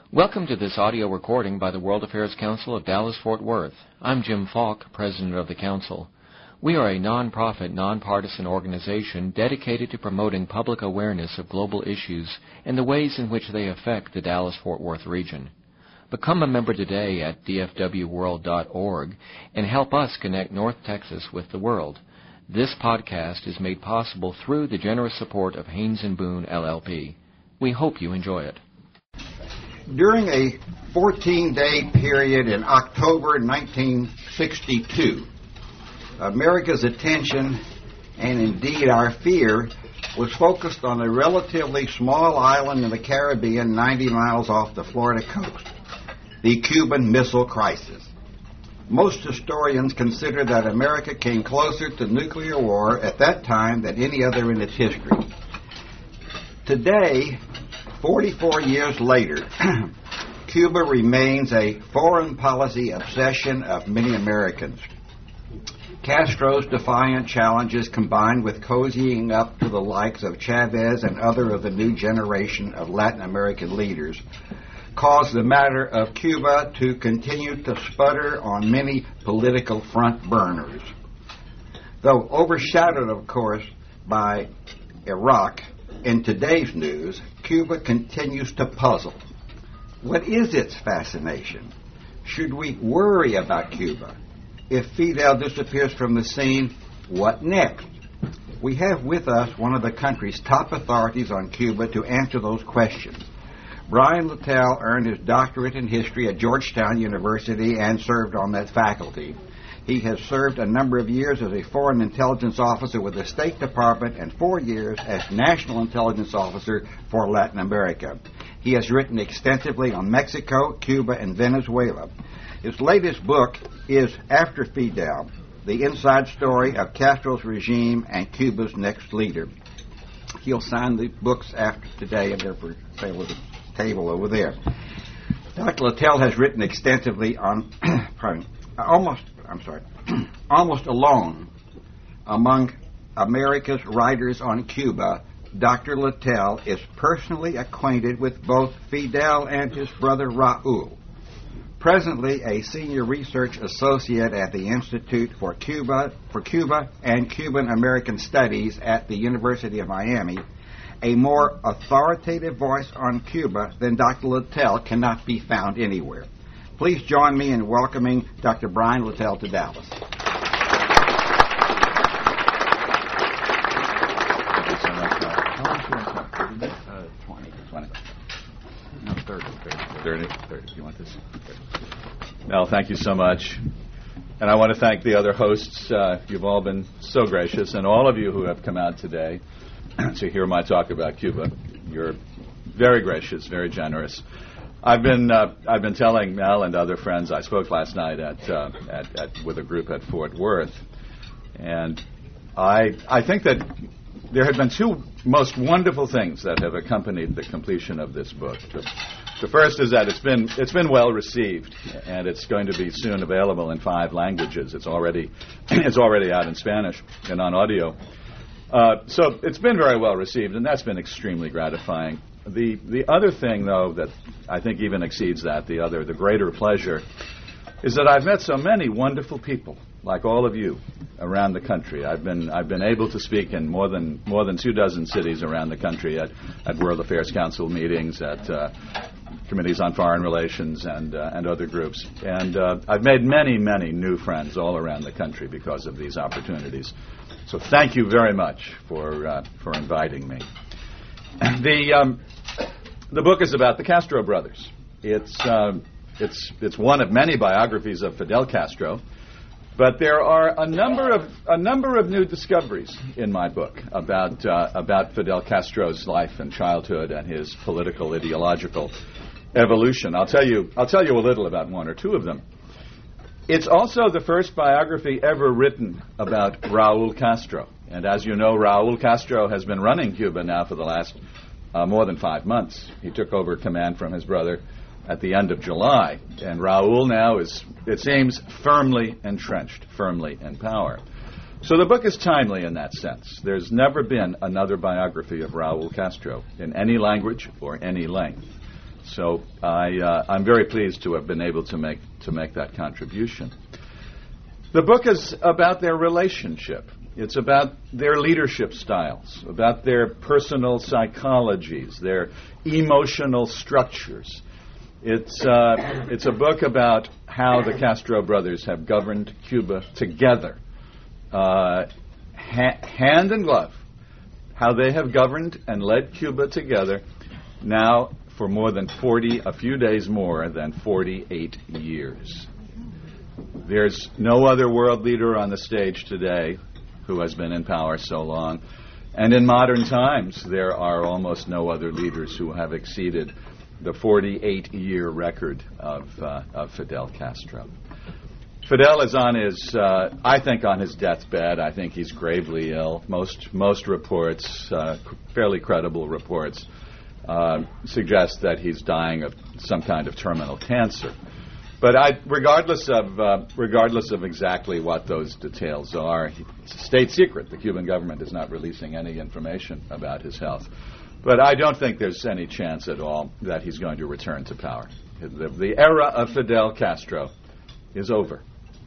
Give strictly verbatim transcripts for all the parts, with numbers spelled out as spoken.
Welcome to this audio recording by the World Affairs Council of Dallas-Fort Worth. I'm Jim Falk, President of the Council. We are a non-profit, nonpartisan organization dedicated to promoting public awareness of global issues and the ways in which they affect the Dallas-Fort Worth region. Become a member today at d f w world dot org and help us connect North Texas with the world. This podcast is made possible through the generous support of Haynes and Boone, L L P. We hope you enjoy it. During a fourteen-day period in October nineteen sixty-two, America's attention, and indeed our fear, was focused on a relatively small island in the Caribbean ninety miles off the Florida coast, the Cuban Missile Crisis. Most historians consider that America came closer to nuclear war at that time than any other in its history. Today, forty-four years later, Cuba remains a foreign policy obsession of many Americans. Castro's defiant challenges, combined with cozying up to the likes of Chavez and other of the new generation of Latin American leaders, caused the matter of Cuba to continue to sputter on many political front burners. Though overshadowed, of course, by Iraq, in today's news, Cuba continues to puzzle. What is its fascination? Should we worry about Cuba? If Fidel disappears from the scene, what next? We have with us one of the country's top authorities on Cuba to answer those questions. Brian Littell earned his doctorate in history at Georgetown University and served on that faculty. He has served a number of years as a foreign intelligence officer with the State Department and four years as national intelligence officer for Latin America. He has written extensively on Mexico, Cuba, and Venezuela. His latest book is After Fidel, the inside story of Castro's regime and Cuba's next leader. He'll sign the books after today, and they're for sale at the table over there. Doctor Littell has written extensively on, pardon, almost, I'm sorry, almost alone among America's writers on Cuba. Doctor Littell is personally acquainted with both Fidel and his brother Raul. Presently a senior research associate at the Institute for Cuba, for Cuba and Cuban American Studies at the University of Miami, a more authoritative voice on Cuba than Doctor Littell cannot be found anywhere. Please join me in welcoming Doctor Brian Littell to Dallas. Uh, twenty, twenty. No, thirty, thirty, thirty. You want this? Well, thank you so much. And I want to thank the other hosts. Uh, you've all been so gracious, and all of you who have come out today to hear my talk about Cuba. You're very gracious, very generous. I've been uh, I've been telling Mel and other friends. I spoke last night at, uh, at, at with a group at Fort Worth, and I I think that there have been two most wonderful things that have accompanied the completion of this book. The, the first is that it's been it's been well received, and it's going to be soon available in five languages. It's already it's already out in Spanish and on audio. Uh, so it's been very well received, and that's been extremely gratifying. The the other thing, though, that I think even exceeds that, the other, the greater pleasure, is that I've met so many wonderful people, like all of you, around the country. I've been I've been able to speak in more than more than two dozen cities around the country at, at World Affairs Council meetings, at uh, committees on foreign relations, and uh, and other groups. And uh, I've made many, many new friends all around the country because of these opportunities. So thank you very much for uh, for inviting me. The um, the book is about the Castro brothers. It's um, it's it's one of many biographies of Fidel Castro, but there are a number of a number of new discoveries in my book about uh, about Fidel Castro's life and childhood and his political ideological evolution. I'll tell you I'll tell you a little about one or two of them. It's also the first biography ever written about Raul Castro. And as you know, Raul Castro has been running Cuba now for the last uh, more than five months. He took over command from his brother at the end of July. And Raul now is, it seems, firmly entrenched, firmly in power. So the book is timely in that sense. There's never been another biography of Raul Castro in any language or any length. So I, uh, I'm very pleased to have been able to make to make that contribution. The book is about their relationship. It's about their leadership styles, about their personal psychologies, their emotional structures. It's uh, it's a book about how the Castro brothers have governed Cuba together, uh, ha- hand in glove, how they have governed and led Cuba together now for more than forty, a few days more than forty-eight years. There's no other world leader on the stage today who has been in power so long. And in modern times, there are almost no other leaders who have exceeded the forty-eight-year record of, uh, of Fidel Castro. Fidel is on his, uh, I think, on his deathbed. I think he's gravely ill. Most most reports, uh, fairly credible reports, uh, suggest that he's dying of some kind of terminal cancer. But I, regardless of uh, regardless of exactly what those details are, it's a state secret. The Cuban government is not releasing any information about his health. But I don't think there's any chance at all that he's going to return to power. The, the era of Fidel Castro is over.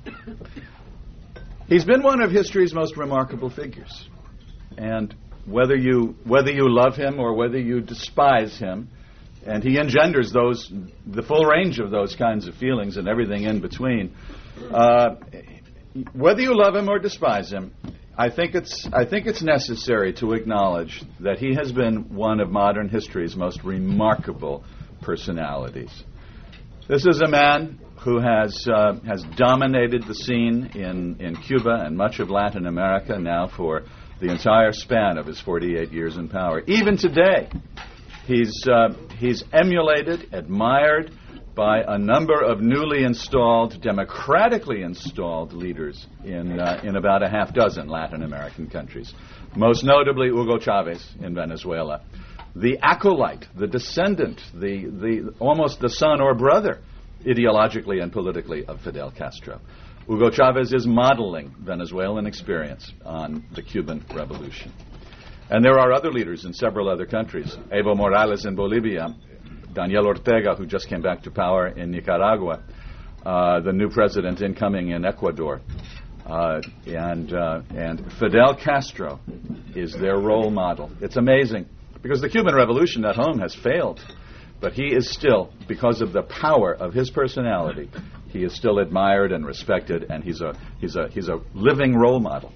He's been one of history's most remarkable figures. And whether you whether you love him or whether you despise him, and he engenders those, the full range of those kinds of feelings and everything in between. Uh, whether you love him or despise him, I think it's I think it's necessary to acknowledge that he has been one of modern history's most remarkable personalities. This is a man who has uh, has dominated the scene in, in Cuba and much of Latin America now for the entire span of his forty-eight years in power. Even today, He's uh, he's emulated, admired by a number of newly installed, democratically installed leaders in uh, in about a half dozen Latin American countries, most notably Hugo Chavez in Venezuela, the acolyte, the descendant, the the almost the son or brother, ideologically and politically, of Fidel Castro. Hugo Chavez is modeling Venezuelan experience on the Cuban Revolution. And there are other leaders in several other countries. Evo Morales in Bolivia, Daniel Ortega, who just came back to power in Nicaragua, uh, the new president incoming in Ecuador, uh, and uh, and Fidel Castro is their role model. It's amazing, because the Cuban Revolution at home has failed, but he is still, because of the power of his personality, he is still admired and respected, and he's a he's a he's a living role model.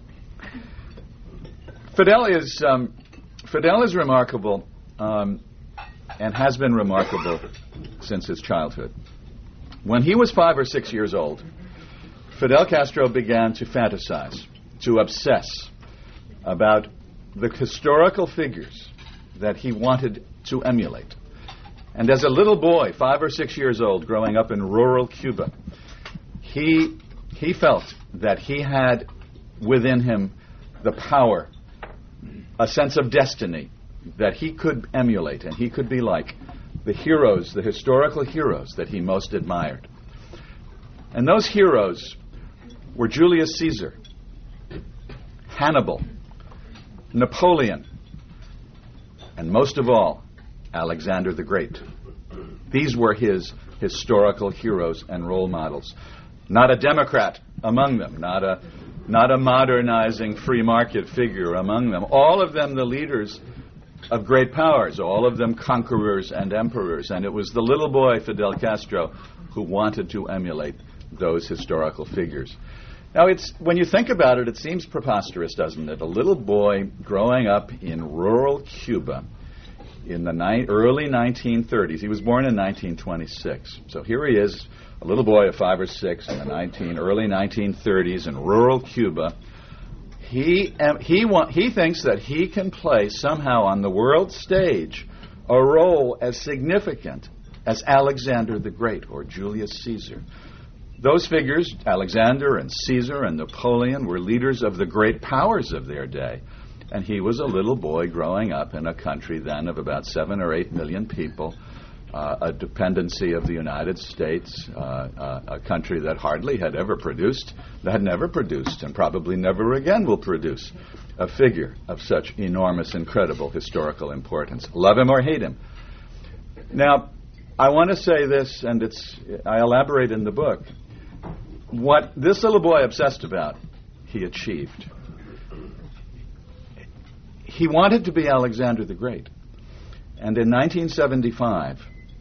Fidel is um, Fidel is remarkable, um, and has been remarkable since his childhood. When he was five or six years old, Fidel Castro began to fantasize, to obsess about the historical figures that he wanted to emulate. And as a little boy, five or six years old, growing up in rural Cuba, he he felt that he had within him the power, a sense of destiny, that he could emulate and he could be like the heroes, the historical heroes that he most admired. And those heroes were Julius Caesar, Hannibal, Napoleon, and most of all, Alexander the Great. These were his historical heroes and role models. Not a Democrat among them, not a not a modernizing free market figure among them. All of them the leaders of great powers, all of them conquerors and emperors. And it was the little boy, Fidel Castro, who wanted to emulate those historical figures. Now, it's when you think about it, it seems preposterous, doesn't it? A little boy growing up in rural Cuba in the ni- early nineteen thirties. He was born in nineteen twenty-six. So here he is, a little boy of five or six in the nineteen, early nineteen thirties in rural Cuba. He um, he wa- he thinks that he can play somehow on the world stage a role as significant as Alexander the Great or Julius Caesar. Those figures, Alexander and Caesar and Napoleon, were leaders of the great powers of their day. And he was a little boy growing up in a country then of about seven or eight million people, uh, a dependency of the United States, uh, uh, a country that hardly had ever produced, that had never produced, and probably never again will produce, a figure of such enormous, incredible historical importance. Love him or hate him. Now, I want to say this, and it's I elaborate in the book. What this little boy obsessed about, he achieved. He wanted to be Alexander the Great. And in nineteen seventy-five,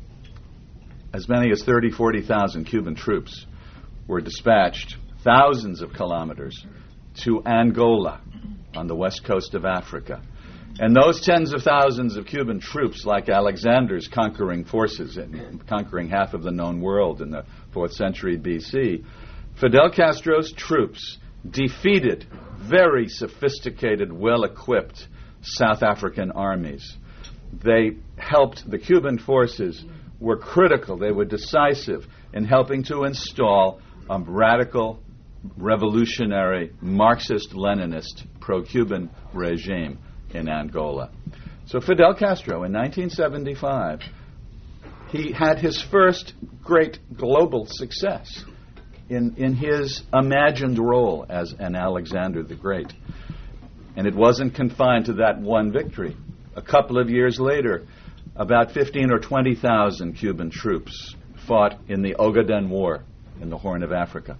as many as thirty, forty thousand Cuban troops were dispatched thousands of kilometers to Angola on the west coast of Africa. And those tens of thousands of Cuban troops, like Alexander's conquering forces and conquering half of the known world in the fourth century B C, Fidel Castro's troops defeated very sophisticated, well-equipped South African armies. They helped, the Cuban forces were critical, they were decisive in helping to install a radical, revolutionary, Marxist-Leninist, pro-Cuban regime in Angola. So Fidel Castro, in nineteen seventy-five, he had his first great global success in, in his imagined role as an Alexander the Great. And it wasn't confined to that one victory. A couple of years later, about fifteen or twenty thousand Cuban troops fought in the Ogaden War in the Horn of Africa.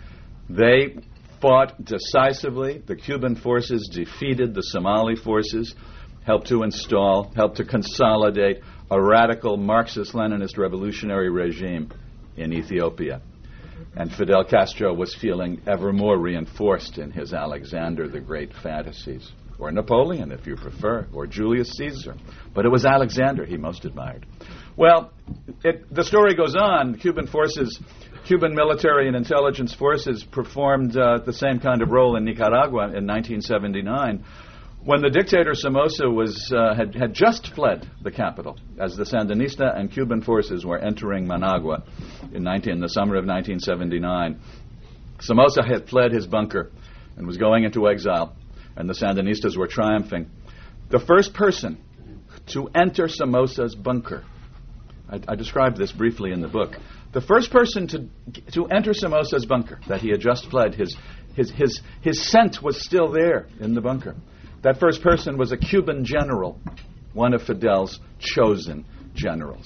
They fought decisively. The Cuban forces defeated the Somali forces, helped to install, helped to consolidate a radical Marxist-Leninist revolutionary regime in Ethiopia. And Fidel Castro was feeling ever more reinforced in his Alexander the Great fantasies, or Napoleon, if you prefer, or Julius Caesar. But it was Alexander he most admired. Well, it, the story goes on. Cuban forces, Cuban military and intelligence forces performed uh, the same kind of role in Nicaragua in nineteen seventy-nine, when the dictator Somoza was uh, had, had just fled the capital as the Sandinista and Cuban forces were entering Managua in, nineteen, in the summer of nineteen seventy-nine. Somoza had fled his bunker and was going into exile, and the Sandinistas were triumphing. The first person to enter Somoza's bunker, I, I described this briefly in the book, the first person to to enter Somoza's bunker that he had just fled, his, his, his, his scent was still there in the bunker. That first person was a Cuban general, one of Fidel's chosen generals.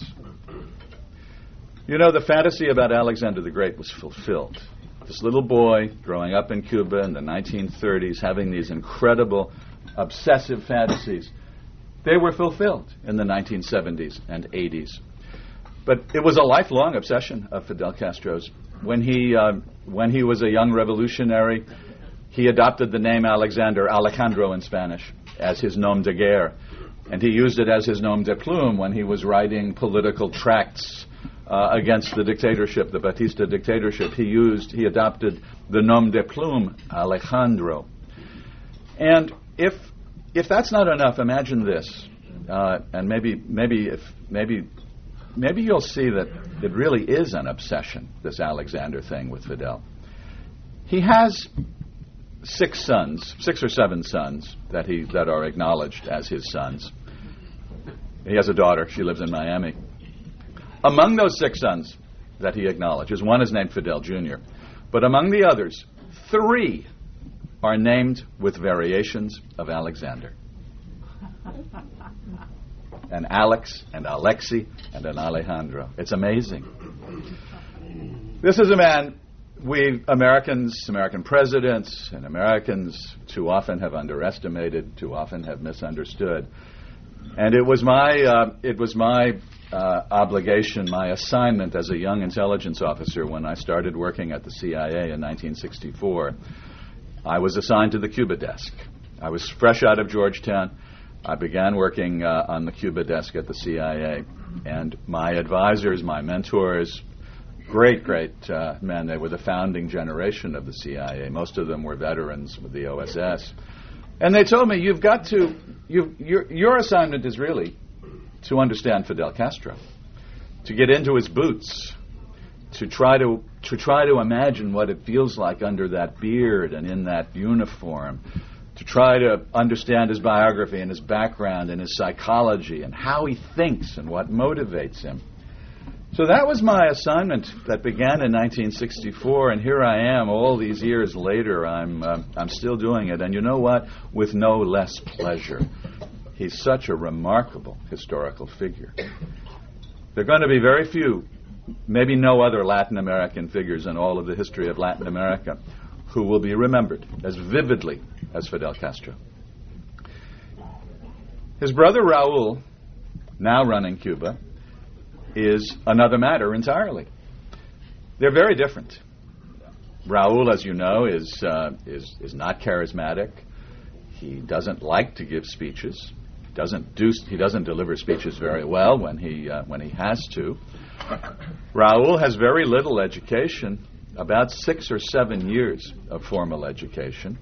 You know, the fantasy about Alexander the Great was fulfilled. This little boy growing up in Cuba in the nineteen thirties, having these incredible, obsessive fantasies, they were fulfilled in the nineteen seventies and eighties. But it was a lifelong obsession of Fidel Castro's. When he, uh, when he was a young revolutionary, he adopted the name Alexander, Alejandro in Spanish, as his nom de guerre. And he used it as his nom de plume when he was writing political tracts uh, against the dictatorship, the Batista dictatorship. He used, he adopted the nom de plume, Alejandro. And if if that's not enough, imagine this. Uh, and maybe maybe if maybe maybe you'll see that it really is an obsession, this Alexander thing with Fidel. He has six sons, six or seven sons that he that are acknowledged as his sons. He has a daughter. She lives in Miami. Among those six sons that he acknowledges, one is named Fidel Junior But among the others, three are named with variations of Alexander. An Alex, an Alexi, and an Alejandro. It's amazing. This is a man we Americans, American presidents, and Americans too often have underestimated, too often have misunderstood. And it was my uh, it was my uh, obligation, my assignment as a young intelligence officer when I started working at the C I A in nineteen sixty-four. I was assigned to the Cuba desk. I was fresh out of Georgetown. I began working uh, on the Cuba desk at the C I A. And my advisors, my mentors, great, great uh, men, they were the founding generation of the C I A. Most of them were veterans with the O S S. And they told me, you've got to, you've, your, your assignment is really to understand Fidel Castro, to get into his boots, to try to to try to imagine what it feels like under that beard and in that uniform, to try to understand his biography and his background and his psychology and how he thinks and what motivates him. So that was my assignment that began in nineteen sixty-four, and here I am all these years later. I'm uh, I'm still doing it, and you know what? With no less pleasure. He's such a remarkable historical figure. There are going to be very few, maybe no other Latin American figures in all of the history of Latin America who will be remembered as vividly as Fidel Castro. His brother Raul, now running Cuba, is another matter entirely. They're very different. Raul, as you know, is uh, is is not charismatic. He doesn't like to give speeches. Doesn't do he doesn't deliver speeches very well when he uh, when he has to. Raul has very little education, about six or seven years of formal education.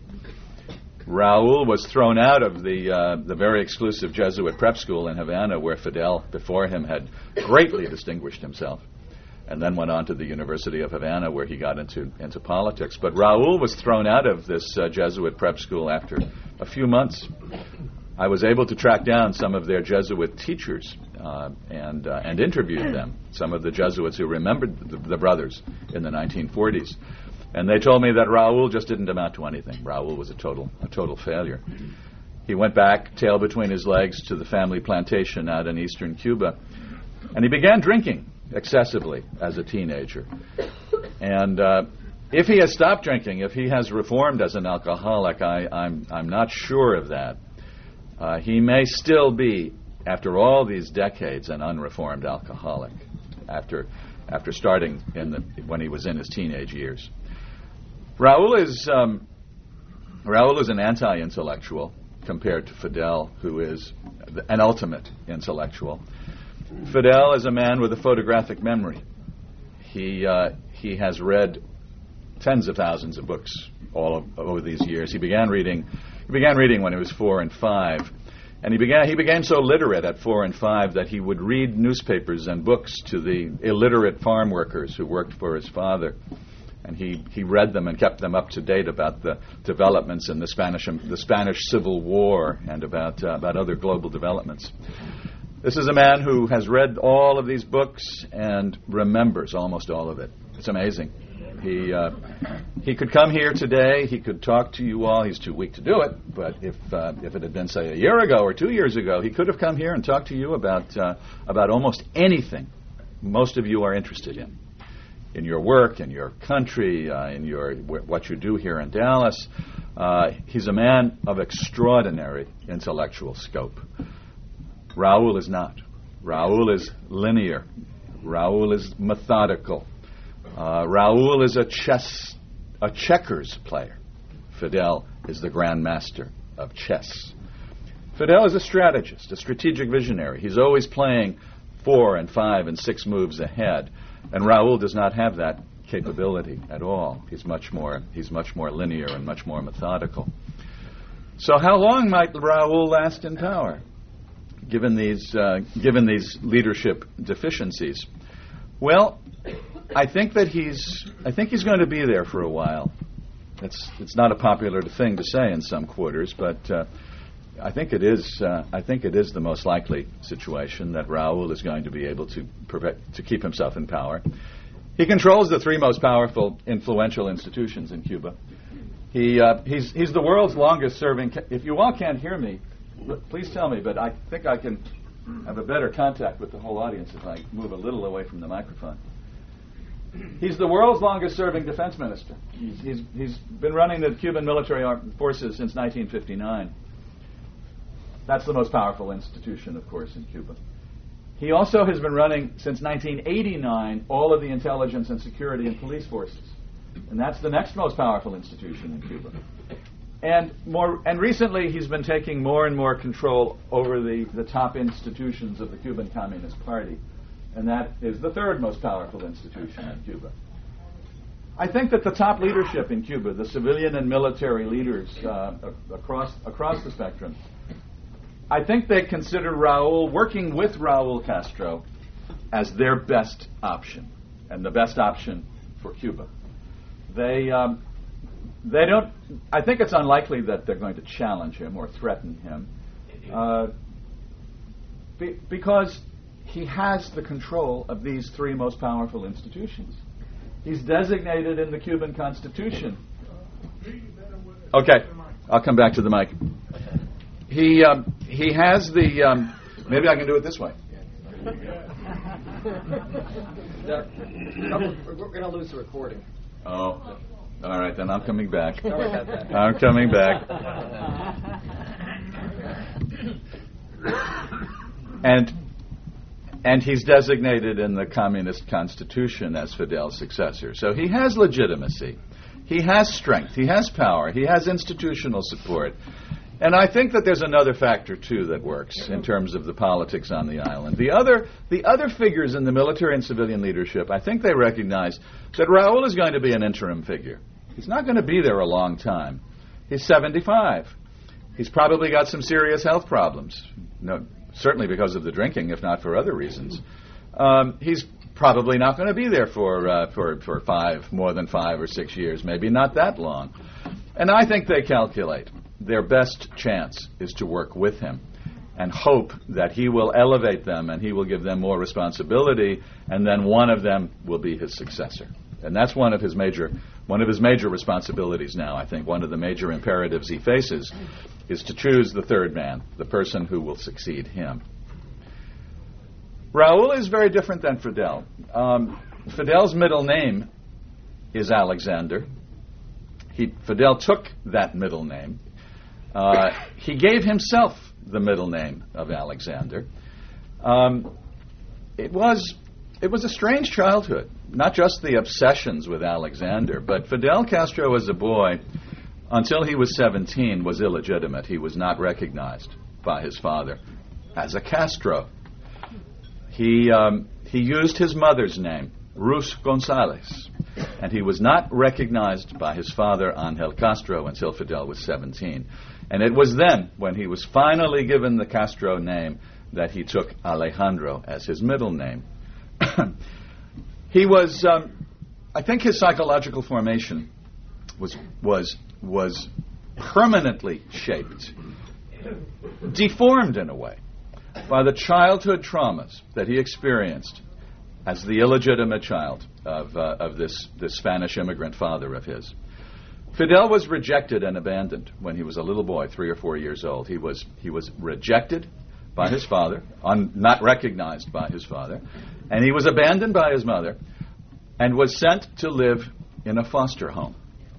Raul was thrown out of the uh, the very exclusive Jesuit prep school in Havana, where Fidel before him had greatly distinguished himself, and then went on to the University of Havana, where he got into into politics. But Raul was thrown out of this uh, Jesuit prep school after a few months. I was able to track down some of their Jesuit teachers uh, and uh, and interviewed them, some of the Jesuits who remembered the, the brothers in the nineteen forties. And they told me that Raul just didn't amount to anything. Raul was a total a total failure. He went back, tail between his legs, to the family plantation out in eastern Cuba, and he began drinking excessively as a teenager. And uh, if he has stopped drinking, if he has reformed as an alcoholic, I, I'm I'm not sure of that. Uh, he may still be, after all these decades, an unreformed alcoholic. After after starting in the when he was in his teenage years. Raul is um, Raul is an anti-intellectual compared to Fidel, who is an ultimate intellectual. Fidel is a man with a photographic memory. He uh, he has read tens of thousands of books all of, over these years. He began reading he began reading when he was four and five, and he began he became so literate at four and five that he would read newspapers and books to the illiterate farm workers who worked for his father. And he, he read them and kept them up to date about the developments in the Spanish the Spanish Civil War and about uh, about other global developments. This is a man who has read all of these books and remembers almost all of it. It's amazing. He uh, he could come here today. He could talk to you all. He's too weak to do it. But if uh, if it had been, say, a year ago or two years ago, he could have come here and talked to you about uh, about almost anything most of you are interested in. In your work, in your country, uh, in your w- what you do here in Dallas. Uh, he's a man of extraordinary intellectual scope. Raul is not. Raul is linear. Raul is methodical. Uh, Raul is a chess, a checkers player. Fidel is the grandmaster of chess. Fidel is a strategist, a strategic visionary. He's always playing four and five and six moves ahead. And Raul does not have that capability at all. He's much more he's much more linear and much more methodical. So how long might Raul last in power, given these uh, given these leadership deficiencies? Well, I think that he's I think he's going to be there for a while. It's it's not a popular thing to say in some quarters, but uh, I think it is. Uh, I think it is the most likely situation that Raul is going to be able to prevent, to keep himself in power. He controls the three most powerful, influential institutions in Cuba. He uh, he's he's the world's longest-serving. Ca- if you all can't hear me, please tell me. But I think I can have a better contact with the whole audience if I move a little away from the microphone. He's the world's longest-serving defense minister. He's he's, he's been running the Cuban military forces since nineteen fifty-nine. That's the most powerful institution, of course, in Cuba. He also has been running, since nineteen eighty-nine, all of the intelligence and security and police forces. And that's the next most powerful institution in Cuba. And more, and recently he's been taking more and more control over the, the top institutions of the Cuban Communist Party. And that is the third most powerful institution in Cuba. I think that the top leadership in Cuba, the civilian and military leaders uh, across across the spectrum, I think they consider Raul, working with Raul Castro, as their best option, and the best option for Cuba. They um, they don't. I think it's unlikely that they're going to challenge him or threaten him, uh, be, because he has the control of these three most powerful institutions. He's designated in the Cuban Constitution. Okay, I'll come back to the mic. He um, he has the. Um, maybe I can do it this way. No, we're going to lose the recording. Oh, all right, then I'm coming back. Sorry about that. I'm coming back. And and he's designated in the Communist Constitution as Fidel's successor. So he has legitimacy. He has strength. He has power. He has institutional support. And I think that there's another factor, too, that works in terms of the politics on the island. The other the other figures in the military and civilian leadership, I think they recognize that Raul is going to be an interim figure. He's not going to be there a long time. He's seventy-five. He's probably got some serious health problems. No, certainly because of the drinking, if not for other reasons. Um, he's probably not going to be there for, uh, for, for five, more than five or six years, maybe not that long. And I think they calculate their best chance is to work with him and hope that he will elevate them and he will give them more responsibility, and then one of them will be his successor. And that's one of his major one of his major responsibilities now. I think one of the major imperatives he faces is to choose the third man, the person who will succeed him. Raul is very different than Fidel. Um, Fidel's middle name is Alexander. He, Fidel took that middle name. Uh, he gave himself the middle name of Alexander. Um, it was it was a strange childhood, not just the obsessions with Alexander, but Fidel Castro as a boy, until he was seventeen, was illegitimate. He was not recognized by his father as a Castro. He um, he used his mother's name, Ruz Gonzalez, and he was not recognized by his father, Angel Castro, until Fidel was seventeen. And it was then, when he was finally given the Castro name, that he took Alejandro as his middle name. He was, um, I think his psychological formation was was was permanently shaped, deformed in a way, by the childhood traumas that he experienced as the illegitimate child of uh, of this, this Spanish immigrant father of his. Fidel was rejected and abandoned when he was a little boy, three or four years old. He was he was rejected by his father, un, not recognized by his father, and he was abandoned by his mother, and was sent to live in a foster home,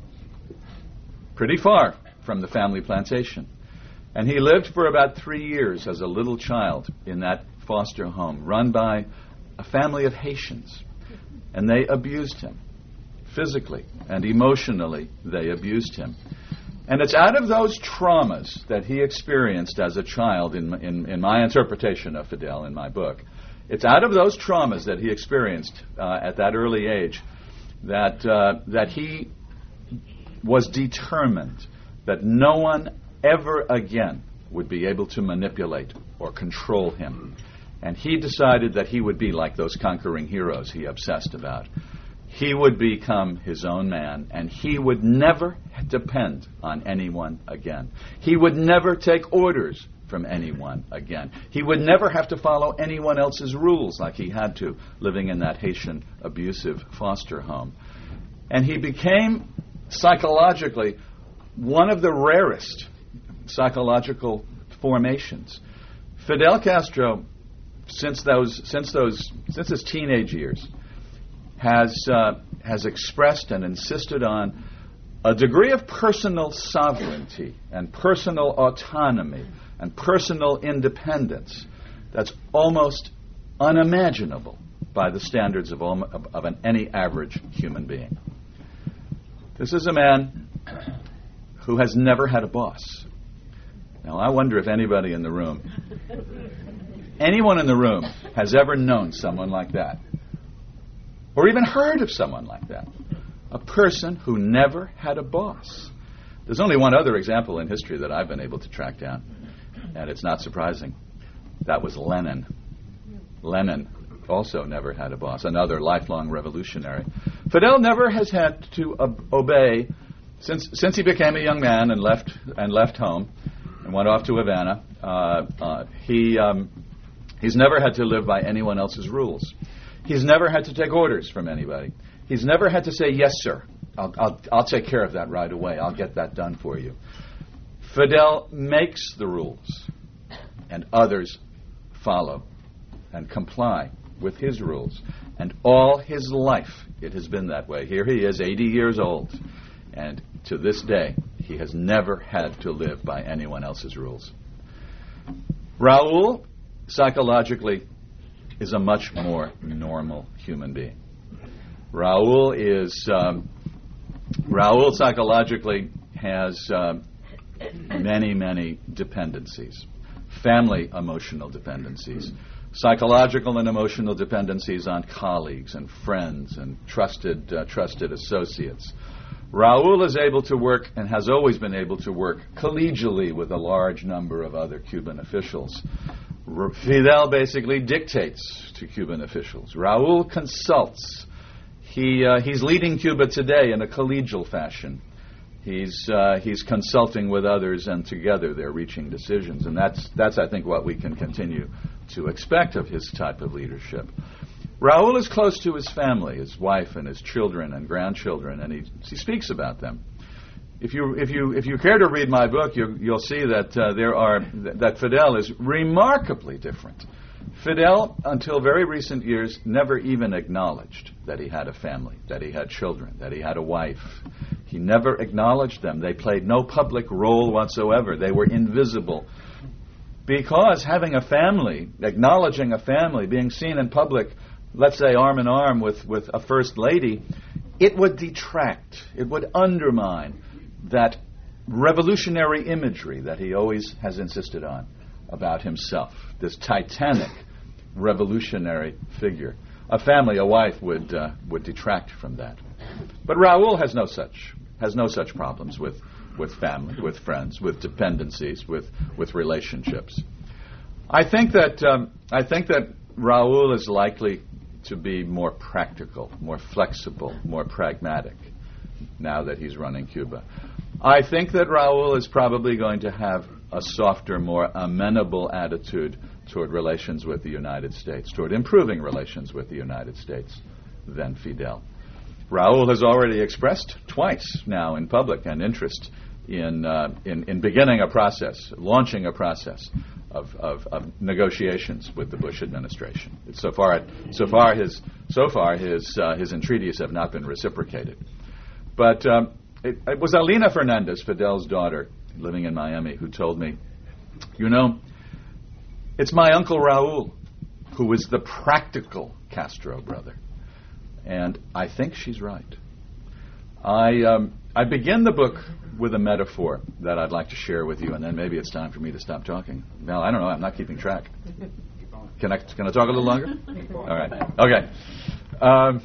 pretty far from the family plantation. And he lived for about three years as a little child in that foster home, run by a family of Haitians, and they abused him. Physically and emotionally, they abused him. And it's out of those traumas that he experienced as a child, in, in, in my interpretation of Fidel in my book, it's out of those traumas that he experienced uh, at that early age that uh, that he was determined that no one ever again would be able to manipulate or control him. And he decided that he would be like those conquering heroes he obsessed about. He would become his own man, and he would never depend on anyone again. He would never take orders from anyone again. He would never have to follow anyone else's rules like he had to, living in that Haitian abusive foster home. And he became, psychologically, one of the rarest psychological formations. Fidel Castro, since those, since those, since his teenage years, has uh, has expressed and insisted on a degree of personal sovereignty and personal autonomy and personal independence that's almost unimaginable by the standards of, al- of, of an, any average human being. This is a man who has never had a boss. Now, I wonder if anybody in the room, anyone in the room, has ever known someone like that, or even heard of someone like that. A person who never had a boss. There's only one other example in history that I've been able to track down, and it's not surprising. That was Lenin. Lenin also never had a boss, another lifelong revolutionary. Fidel never has had to ob- obey since since he became a young man and left and left home and went off to Havana. Uh, uh, he um, he's never had to live by anyone else's rules. He's never had to take orders from anybody. He's never had to say, yes, sir, I'll, I'll, I'll take care of that right away. I'll get that done for you. Fidel makes the rules, and others follow and comply with his rules. And all his life it has been that way. Here he is, eighty years old, and to this day he has never had to live by anyone else's rules. Raul, psychologically, is a much more normal human being. Raul is, um, Raul psychologically has um, many, many dependencies. Family emotional dependencies, psychological and emotional dependencies on colleagues and friends and trusted uh, trusted associates. Raul is able to work and has always been able to work collegially with a large number of other Cuban officials. R- Fidel basically dictates to Cuban officials. Raul consults. He uh, he's leading Cuba today in a collegial fashion. He's uh, he's consulting with others, and together they're reaching decisions. And that's that's I think what we can continue to expect of his type of leadership. Raul is close to his family, his wife and his children and grandchildren, and he he speaks about them. If you if you if you care to read my book, you, you'll see that uh, there are th- that Fidel is remarkably different. Fidel, until very recent years, never even acknowledged that he had a family, that he had children, that he had a wife. He never acknowledged them. They played no public role whatsoever. They were invisible. Because having a family, acknowledging a family, being seen in public, let's say arm in arm with, with a first lady, it would detract, it would undermine that revolutionary imagery that he always has insisted on about himself, this titanic revolutionary figure. A family, a wife, would uh, would detract from that. But Raul has no such has no such problems with, with family, with friends, with dependencies, with, with relationships. I think that um, I think that Raul is likely to be more practical, more flexible, more pragmatic now that he's running Cuba. I think that Raul is probably going to have a softer, more amenable attitude toward relations with the United States, toward improving relations with the United States than Fidel. Raul has already expressed twice now in public an interest in uh, in, in beginning a process, launching a process of, of, of negotiations with the Bush administration. It's so far, so far his so far his uh, his entreaties have not been reciprocated. But um, it, it was Alina Fernandez, Fidel's daughter, living in Miami, who told me, you know, it's my Uncle Raul who is the practical Castro brother. And I think she's right. I um, I begin the book with a metaphor that I'd like to share with you, and then maybe it's time for me to stop talking. Well, I don't know. I'm not keeping track. Can I can I talk a little longer? All right. Okay. Um,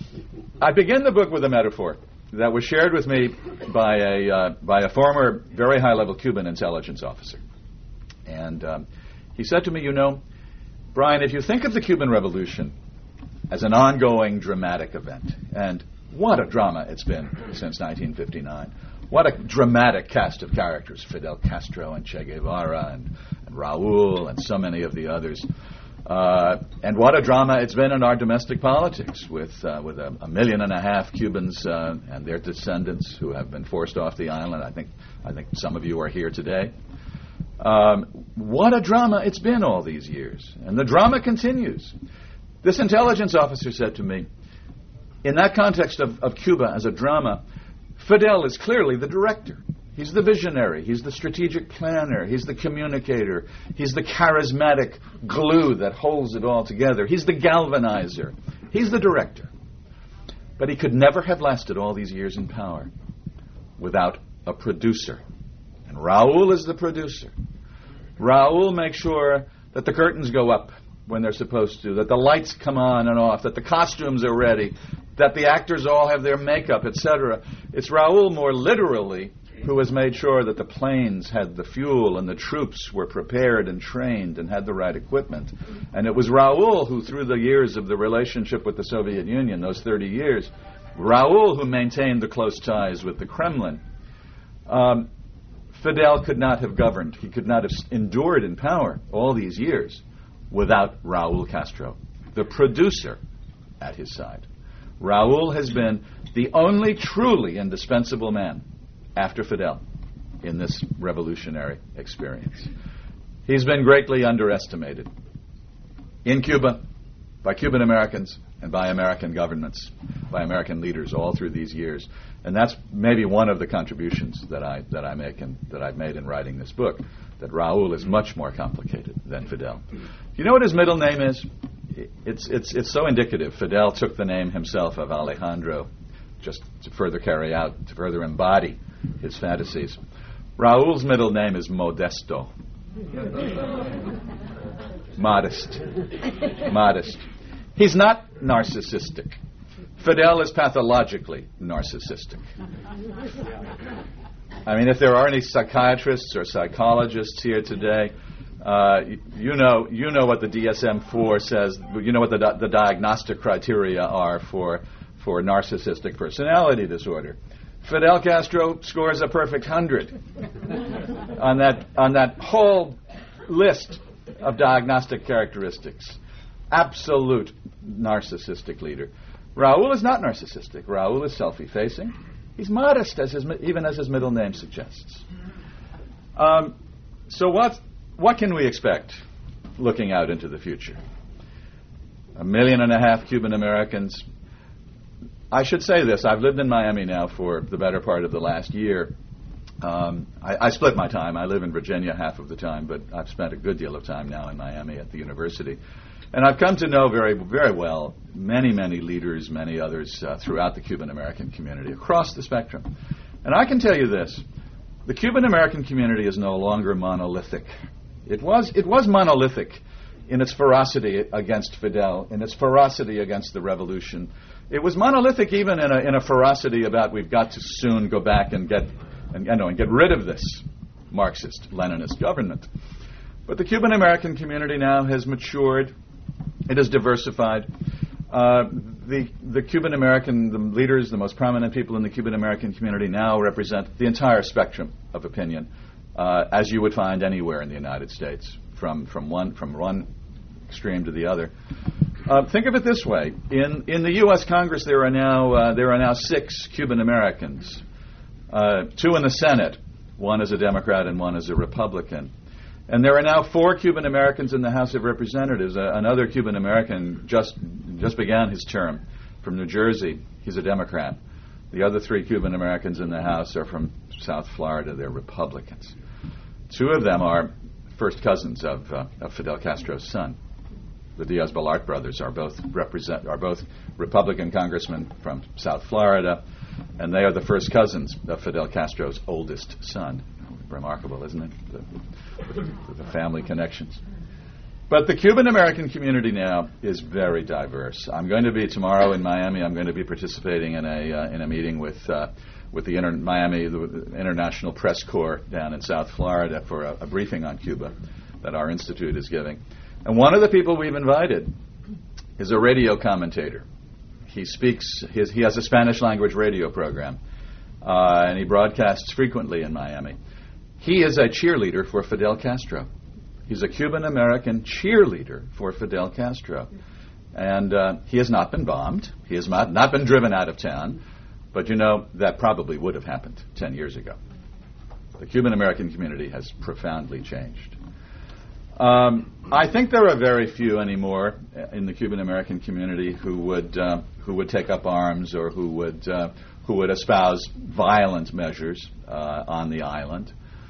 I begin the book with a metaphor that was shared with me by a uh, by a former very high-level Cuban intelligence officer, and um, he said to me, "You know, Brian, if you think of the Cuban Revolution as an ongoing dramatic event, and what a drama it's been since nineteen fifty-nine. What a dramatic cast of characters, Fidel Castro and Che Guevara and, and Raul and so many of the others. Uh, and what a drama it's been in our domestic politics with uh, with a, a million and a half Cubans uh, and their descendants who have been forced off the island. I think I think some of you are here today. Um, what a drama it's been all these years. And the drama continues. This intelligence officer said to me, in that context of, of Cuba as a drama, Fidel is clearly the director. He's the visionary. He's the strategic planner. He's the communicator. He's the charismatic glue that holds it all together. He's the galvanizer. He's the director. But he could never have lasted all these years in power without a producer. And Raul is the producer. Raul makes sure that the curtains go up when they're supposed to, that the lights come on and off, that the costumes are ready, that the actors all have their makeup, et cetera. It's Raul more literally who has made sure that the planes had the fuel and the troops were prepared and trained and had the right equipment. And it was Raul who, through the years of the relationship with the Soviet Union, those thirty years, Raul who maintained the close ties with the Kremlin. Um, Fidel could not have governed. He could not have endured in power all these years without Raul Castro, the producer, at his side. Raul has been the only truly indispensable man after Fidel in this revolutionary experience. He's been greatly underestimated in Cuba, by Cuban Americans and by American governments, by American leaders all through these years. And that's maybe one of the contributions that I that I make and that I've made in writing this book, that Raul is much more complicated than Fidel. Do you know what his middle name is? It's it's it's so indicative. Fidel took the name himself of Alejandro just to further carry out, to further embody his fantasies. Raul's middle name is Modesto. Modest. Modest. He's not narcissistic. Fidel is pathologically narcissistic. I mean, if there are any psychiatrists or psychologists here today, uh, you know you know what the D S M four says. You know what the, di- the diagnostic criteria are for for narcissistic personality disorder. Fidel Castro scores a perfect hundred on that on that whole list of diagnostic characteristics. Absolute narcissistic leader. Raul is not narcissistic. Raul is self-effacing. He's modest, as his, even as his middle name suggests. Um, so what what can we expect looking out into the future? A million and a half Cuban Americans. I should say this. I've lived in Miami now for the better part of the last year. Um, I, I split my time. I live in Virginia half of the time, but I've spent a good deal of time now in Miami at the university. And I've come to know very, very well many, many leaders, many others uh, throughout the Cuban American community, across the spectrum. And I can tell you this. The Cuban American community is no longer monolithic. It was, it was monolithic in its ferocity against Fidel, in its ferocity against the revolution. It was monolithic even in a, in a ferocity about we've got to soon go back and get and, you know, and get rid of this Marxist, Leninist government. But the Cuban American community now has matured. It has diversified. Uh, the the Cuban American the leaders, the most prominent people in the Cuban American community now represent the entire spectrum of opinion, uh, as you would find anywhere in the United States, from from one from one extreme to the other. Uh, think of it this way: in in the U S Congress, there are now uh, there are now six Cuban Americans, uh, two in the Senate. One is a Democrat and one is a Republican. And there are now four Cuban Americans in the House of Representatives. Uh, another Cuban American just just began his term from New Jersey. He's a Democrat. The other three Cuban Americans in the House are from South Florida. They're Republicans. Two of them are first cousins of, uh, of Fidel Castro's son. The Diaz-Balart brothers are both represent are both Republican congressmen from South Florida, and they are the first cousins of Fidel Castro's oldest son. Remarkable, isn't it? The, the, the family connections. But the Cuban American community now is very diverse. I'm going to be tomorrow in Miami. I'm going to be participating in a uh, in a meeting with uh, with the inter- Miami the International Press Corps down in South Florida for a, a briefing on Cuba that our institute is giving. And one of the people we've invited is a radio commentator. He speaks. His, he has a Spanish language radio program, uh, and he broadcasts frequently in Miami. He is a cheerleader for Fidel Castro. He's a Cuban-American cheerleader for Fidel Castro. And uh, he has not been bombed. He has not, not been driven out of town. But, you know, that probably would have happened ten years ago. The Cuban-American community has profoundly changed. Um, I think there are very few anymore in the Cuban-American community who would uh, who would take up arms or who would uh, who would espouse violent measures uh, on the island.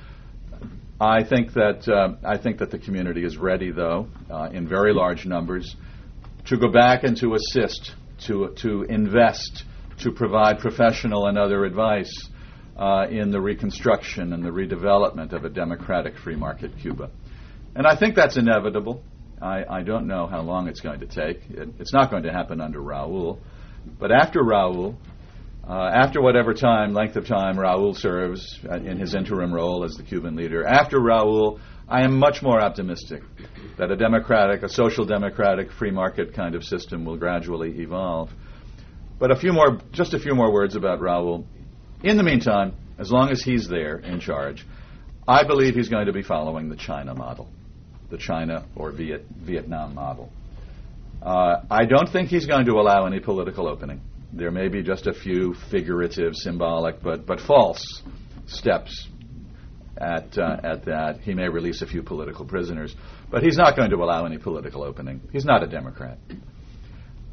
I think that uh, I think that the community is ready, though, uh, in very large numbers, to go back and to assist, to to invest, to provide professional and other advice uh, in the reconstruction and the redevelopment of a democratic free market Cuba. And I think that's inevitable. I, I don't know how long it's going to take. It, it's not going to happen under Raul. But after Raul, uh, after whatever time, length of time Raul serves uh, in his interim role as the Cuban leader, after Raul, I am much more optimistic that a democratic, a social democratic, free market kind of system will gradually evolve. But a few more, just a few more words about Raul. In the meantime, as long as he's there in charge, I believe he's going to be following the China model. The China or Viet, Vietnam model. Uh, I don't think he's going to allow any political opening. There may be just a few figurative, symbolic, but but false steps at uh, at that. He may release a few political prisoners, but he's not going to allow any political opening. He's not a Democrat.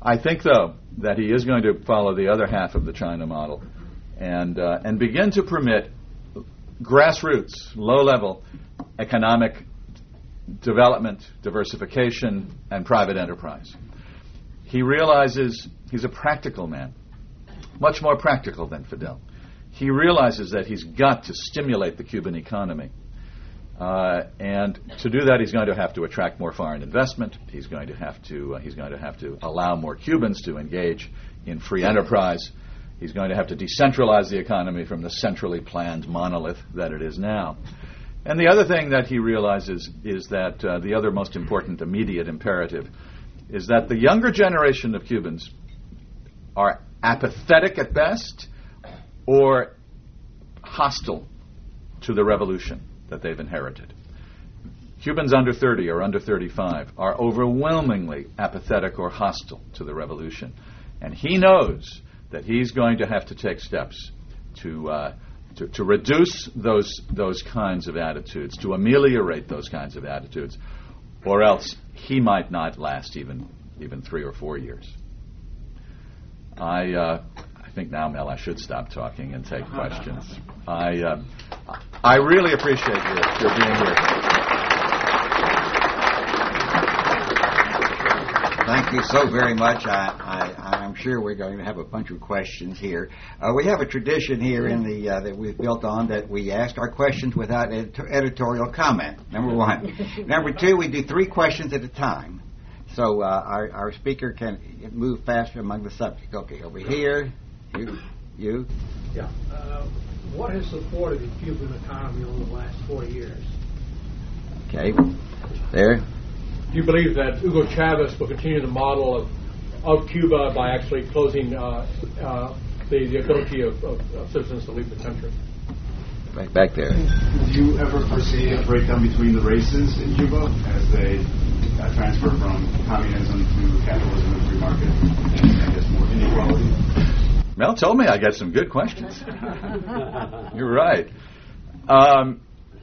I think, though, that he is going to follow the other half of the China model and uh, and begin to permit grassroots, low-level economic development, diversification, and private enterprise. He realizes he's a practical man, much more practical than Fidel. He realizes that he's got to stimulate the Cuban economy. Uh, and to do that, he's going to have to attract more foreign investment. He's going to have to uh, he's going to have to allow more Cubans to engage in free enterprise. He's going to have to decentralize the economy from the centrally planned monolith that it is now. And the other thing that he realizes is that uh, the other most important immediate imperative is that the younger generation of Cubans are apathetic at best or hostile to the revolution that they've inherited. Cubans under thirty or under thirty-five are overwhelmingly apathetic or hostile to the revolution. And he knows that he's going to have to take steps to uh, to, to reduce those those kinds of attitudes, to ameliorate those kinds of attitudes, or else he might not last even even three or four years. I uh, I think now, Mel, I should stop talking and take questions. I uh, I really appreciate your, your being here. Thank you so very much. I, I, I'm sure we're going to have a bunch of questions here. Uh, we have a tradition here in the uh, that we've built on that we ask our questions without edit- editorial comment. Number one. Number two, we do three questions at a time. So uh, our, our speaker can move faster among the subjects. Okay, over here, you, you. Yeah. Uh, what has supported the Cuban economy over the last four years? Okay, there. Do you believe that Hugo Chavez will continue the model of, of Cuba by actually closing uh, uh, the, the ability of, of, of citizens to leave the country? Right back there. Do you ever foresee a breakdown between the races in Cuba as they uh, transfer from communism to capitalism and free market, and I guess more inequality? Mel told me I got some good questions. You're right. Um,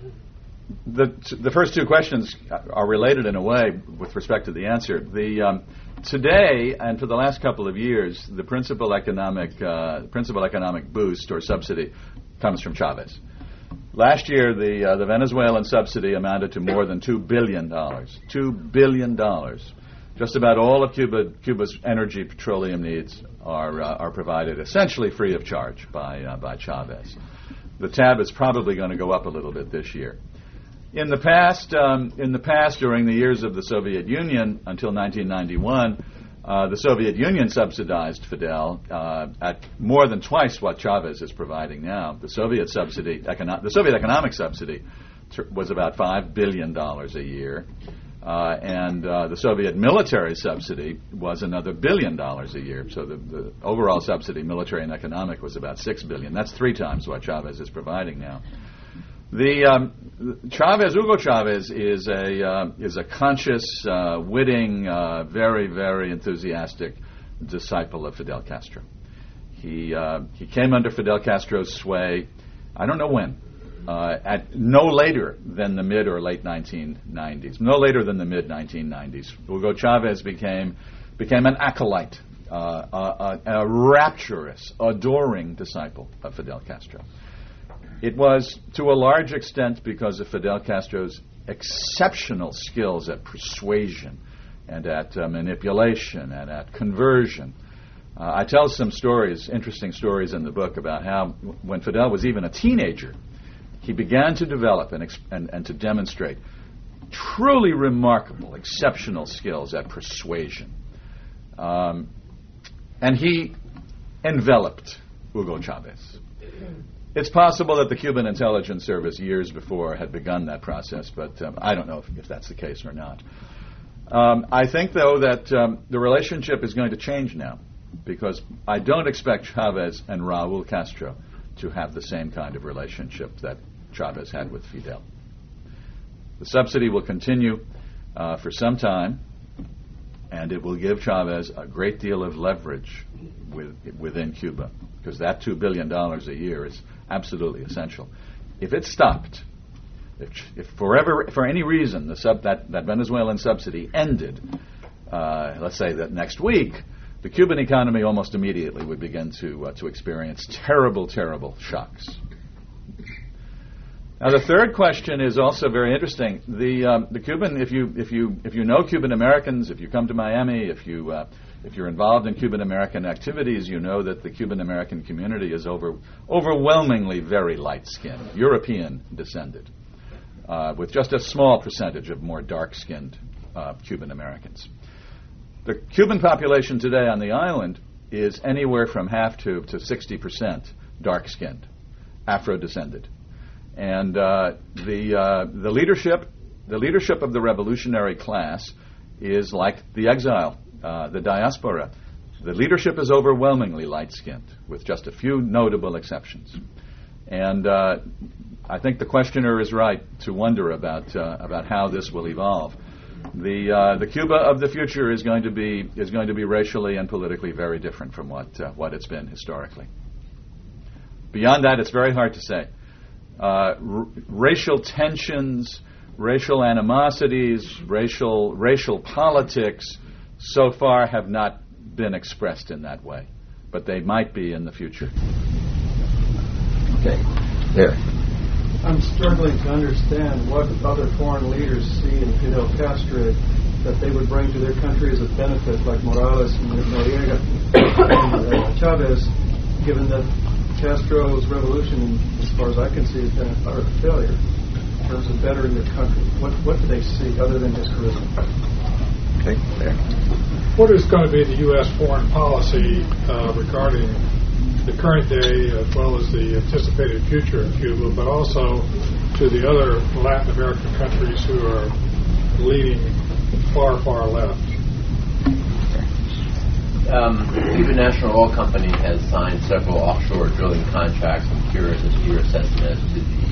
the the first two questions are related in a way with respect to the answer. The um, today and for the last couple of years, the principal economic uh, principal economic boost or subsidy comes from Chavez. Last year, the uh, the Venezuelan subsidy amounted to more than two billion dollars. Two billion dollars. Just about all of Cuba, Cuba's energy petroleum needs are uh, are provided essentially free of charge by uh, by Chavez. The tab is probably going to go up a little bit this year. In the past, um, in the past, during the years of the Soviet Union until nineteen ninety-one, uh, the Soviet Union subsidized Fidel uh, at more than twice what Chavez is providing now. The Soviet subsidy, econo- the Soviet economic subsidy, t- was about five billion dollars a year. Uh, and uh, the Soviet military subsidy was another billion dollars a year. So the, the overall subsidy, military and economic, was about six billion. That's three times what Chavez is providing now. The um, Chavez, Hugo Chavez, is a uh, is a conscious, uh, witting, uh, very very enthusiastic disciple of Fidel Castro. He uh, he came under Fidel Castro's sway. I don't know when. Uh, at no later than the mid or late nineteen nineties, no later than the mid nineteen nineties, Hugo Chavez became became an acolyte, uh, a, a, a rapturous, adoring disciple of Fidel Castro. It was to a large extent because of Fidel Castro's exceptional skills at persuasion and at uh, manipulation and at conversion. Uh, I tell some stories, interesting stories in the book about how when Fidel was even a teenager, he began to develop and, exp- and, and to demonstrate truly remarkable, exceptional skills at persuasion. Um, and he enveloped Hugo Chavez. It's possible that the Cuban intelligence service years before had begun that process, but um, I don't know if, if that's the case or not. Um, I think, though, that um, the relationship is going to change now, because I don't expect Chavez and Raul Castro to have the same kind of relationship that Chavez had with Fidel. The subsidy will continue uh, for some time, and it will give Chavez a great deal of leverage with, within Cuba, because that two billion dollars a year is absolutely essential. If it stopped, if, if forever, for any reason, the sub, that, that Venezuelan subsidy ended, uh, let's say that next week, the Cuban economy almost immediately would begin to uh, to experience terrible, terrible shocks. Now, the third question is also very interesting. The um, the Cuban, if you if you if you know Cuban Americans, if you come to Miami, if you uh, if you're involved in Cuban American activities, you know that the Cuban American community is over overwhelmingly very light-skinned, European descended, uh, with just a small percentage of more dark-skinned uh, Cuban Americans. The Cuban population today on the island is anywhere from half to to sixty percent dark-skinned, Afro-descended. And uh, the uh, the leadership the leadership of the revolutionary class is like the exile, uh, the diaspora. The leadership is overwhelmingly light-skinned, with just a few notable exceptions. And uh, I think the questioner is right to wonder about uh, about how this will evolve. The uh, the Cuba of the future is going to be is going to be racially and politically very different from what uh, what it's been historically. Beyond that, it's very hard to say. Uh, r- racial tensions, racial animosities, racial racial politics, so far have not been expressed in that way, but they might be in the future. Okay, there. I'm struggling to understand what other foreign leaders see in Fidel Castro that they would bring to their country as a benefit, like Morales and Noriega and uh, Chavez, given that Castro's revolution, as far as I can see, has been a utter failure in terms of bettering their country. What what do they see other than his charisma? Okay, there. What is going to be the U S foreign policy uh, regarding the current day as well as the anticipated future of Cuba, but also to the other Latin American countries who are leading far, far left? Um, the Cuban National Oil Company has signed several offshore drilling contracts. I'm curious as to your assessment as to the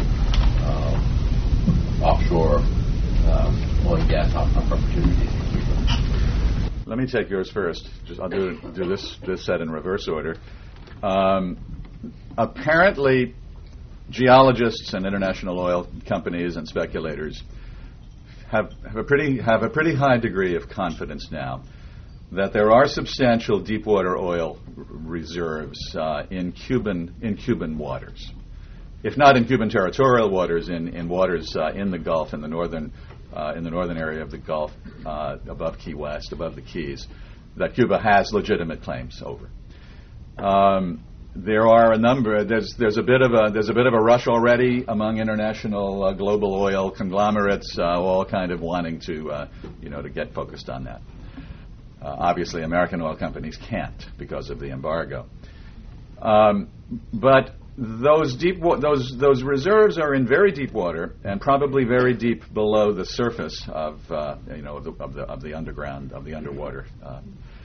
uh, offshore um, oil and gas opportunities in Cuba. Let me take yours first. Just, I'll do do this this set in reverse order. Um, apparently, geologists and international oil companies and speculators have, have a pretty have a pretty high degree of confidence now that there are substantial deepwater oil r- reserves uh, in Cuban in Cuban waters, if not in Cuban territorial waters, in in waters uh, in the Gulf, in the northern uh, in the northern area of the Gulf, uh, above Key West, above the Keys, that Cuba has legitimate claims over. Um, there are a number. There's there's a bit of a there's a bit of a rush already among international uh, global oil conglomerates, uh, all kind of wanting to uh, you know to get focused on that. Uh, obviously, American oil companies can't because of the embargo. Um, but those deep wa- those those reserves are in very deep water and probably very deep below the surface of uh, you know of the, of the of the underground of the underwater. Uh,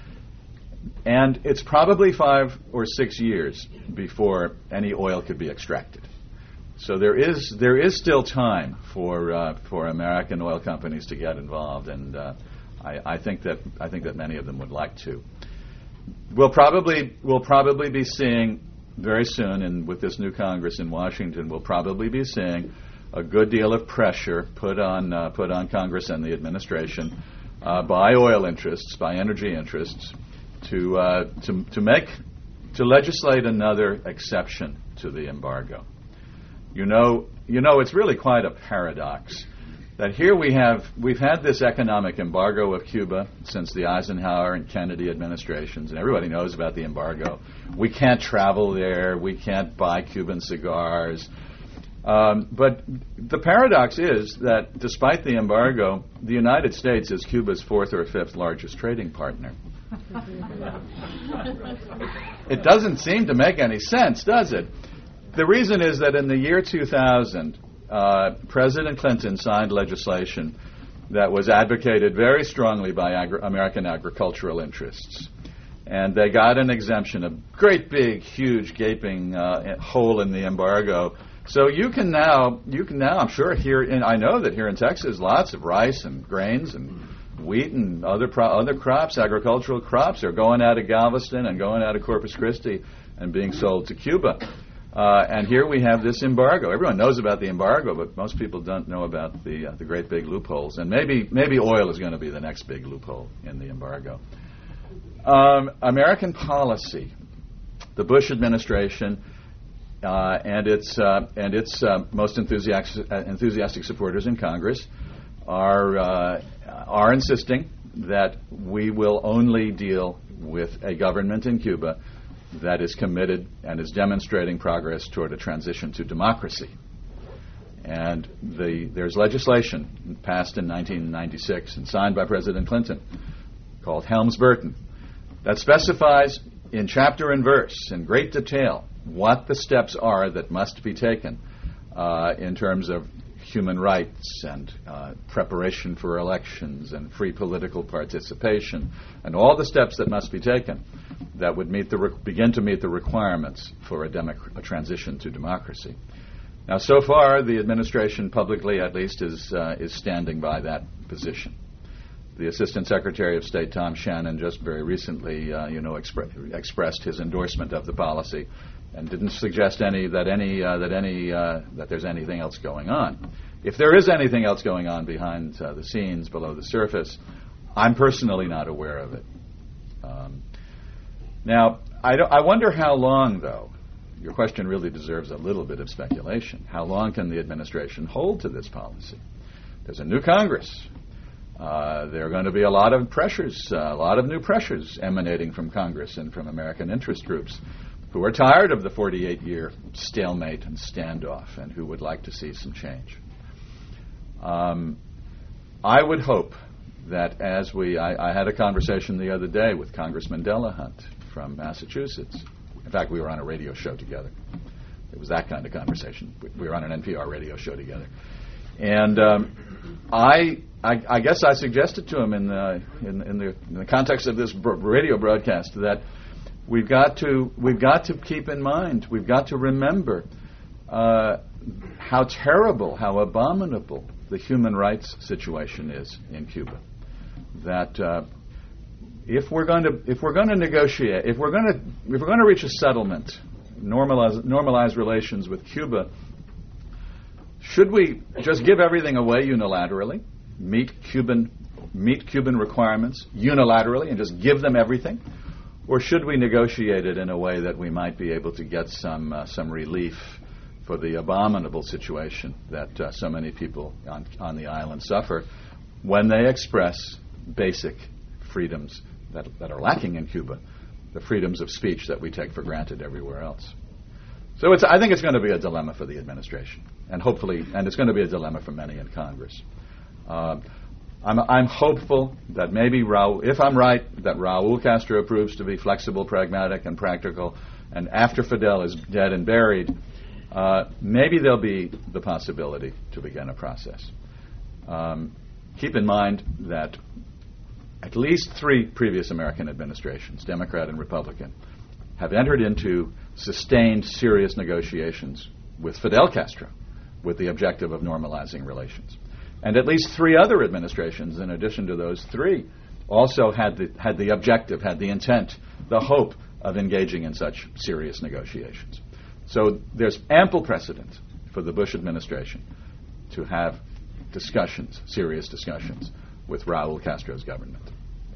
and it's probably five or six years before any oil could be extracted. So there is there is still time for uh, for American oil companies to get involved, and uh, I, I think that I think that many of them would like to. We'll probably we'll probably be seeing very soon, and with this new Congress in Washington, we'll probably be seeing a good deal of pressure put on uh, put on Congress and the administration uh, by oil interests, by energy interests, to uh, to to make to legislate another exception to the embargo. You know, you know, it's really quite a paradox that here we have we've had this economic embargo of Cuba since the Eisenhower and Kennedy administrations, and everybody knows about the embargo. We can't travel there. We can't buy Cuban cigars. Um, but the paradox is that despite the embargo, the United States is Cuba's fourth or fifth largest trading partner. It doesn't seem to make any sense, does it? The reason is that in the year two thousand, uh, President Clinton signed legislation that was advocated very strongly by agri- American agricultural interests. And they got an exemption, a great big, huge, gaping uh, hole in the embargo. So you can now, you can now, I'm sure here, in, I know that here in Texas, lots of rice and grains and wheat and other pro- other crops, agricultural crops, are going out of Galveston and going out of Corpus Christi and being sold to Cuba. Uh, and here we have this embargo. Everyone knows about the embargo, but most people don't know about the uh, the great big loopholes. And maybe maybe oil is going to be the next big loophole in the embargo. Um, American policy, the Bush administration uh, and its uh, and its uh, most enthusiastic, uh, enthusiastic supporters in Congress are uh, are insisting that we will only deal with a government in Cuba that is committed and is demonstrating progress toward a transition to democracy. And the, there's legislation passed in nineteen ninety-six and signed by President Clinton called Helms-Burton that specifies in chapter and verse in great detail what the steps are that must be taken uh, in terms of human rights and uh, preparation for elections and free political participation and all the steps that must be taken that would meet the re- begin to meet the requirements for a, democ- a transition to democracy. Now, so far, the administration, publicly at least, is uh, is standing by that position. The Assistant Secretary of State, Tom Shannon, just very recently, uh, you know, expre- expressed his endorsement of the policy, and didn't suggest any that any uh, that any uh, that there's anything else going on. If there is anything else going on behind uh, the scenes, below the surface, I'm personally not aware of it. Um, now, I, don't, I wonder how long, though. Your question really deserves a little bit of speculation. How long can the administration hold to this policy? There's a new Congress. Uh, there are going to be a lot of pressures, uh, a lot of new pressures emanating from Congress and from American interest groups who are tired of the forty-eight year stalemate and standoff and who would like to see some change. Um, I would hope that as we, I, I had a conversation the other day with Congressman Delahunt from Massachusetts. In fact, we were on a radio show together. It was that kind of conversation. We, we were on an N P R radio show together. And um, I, I, I guess I suggested to him in the, in, in the, in the context of this br- radio broadcast that we've got to we've got to keep in mind, we've got to remember uh, how terrible, how abominable the human rights situation is in Cuba. That uh, if we're going to if we're going to negotiate, if we're going to if we're going to reach a settlement, normalize normalize relations with Cuba, should we just give everything away unilaterally, meet Cuban meet Cuban requirements unilaterally, and just give them everything? Or should we negotiate it in a way that we might be able to get some uh, some relief for the abominable situation that uh, so many people on, on the island suffer when they express basic freedoms that, that are lacking in Cuba, the freedoms of speech that we take for granted everywhere else? So it's, I think it's going to be a dilemma for the administration, and hopefully, and it's going to be a dilemma for many in Congress. Uh, I'm, I'm hopeful that maybe Raul, if I'm right, that Raul Castro proves to be flexible, pragmatic, and practical, and after Fidel is dead and buried, uh, maybe there'll be the possibility to begin a process. Um, keep in mind that at least three previous American administrations, Democrat and Republican, have entered into sustained, serious negotiations with Fidel Castro with the objective of normalizing relations. And at least three other administrations, in addition to those three, also had the, had the objective, had the intent, the hope of engaging in such serious negotiations. So there's ample precedent for the Bush administration to have discussions, serious discussions, with Raul Castro's government.